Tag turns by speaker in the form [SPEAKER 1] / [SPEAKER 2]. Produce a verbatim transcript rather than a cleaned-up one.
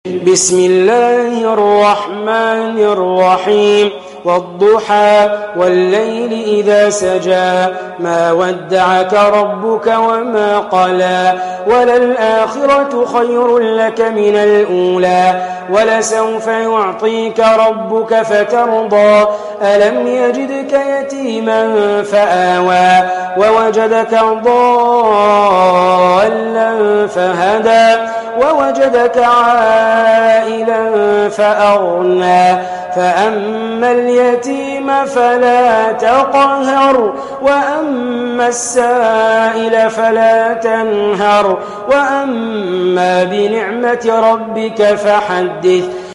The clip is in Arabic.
[SPEAKER 1] بسم الله الرحمن الرحيم والضحى والليل إذا سجى ما ودعك ربك وما قلى وللآخرة خير لك من الأولى ولسوف يعطيك ربك فترضى ألم يجدك يتيما فآوى ووجدك ضالا فهدى ووجدك عائلا فأغنى فأما اليتيم فلا تقهر وأما السائل فلا تنهر وأما بنعمة ربك فحدث